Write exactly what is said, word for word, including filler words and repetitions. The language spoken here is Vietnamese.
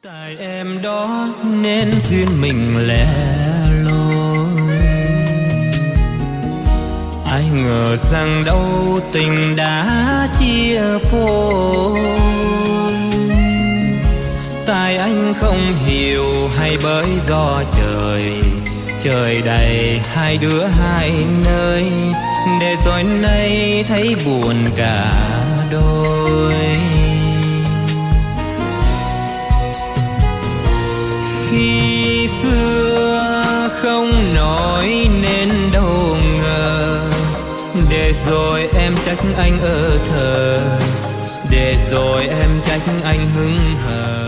Tại em đó nên duyên mình lẻ loi, ai ngờ rằng đâu tình đã chia phôi. Tại anh không hiểu hay bởi do trời, trời đầy hai đứa hai nơi, để rồi nay thấy buồn cả đôi. Khi xưa không nói nên đâu ngờ, để rồi em trách anh ở thờ, để rồi em trách anh hững hờ.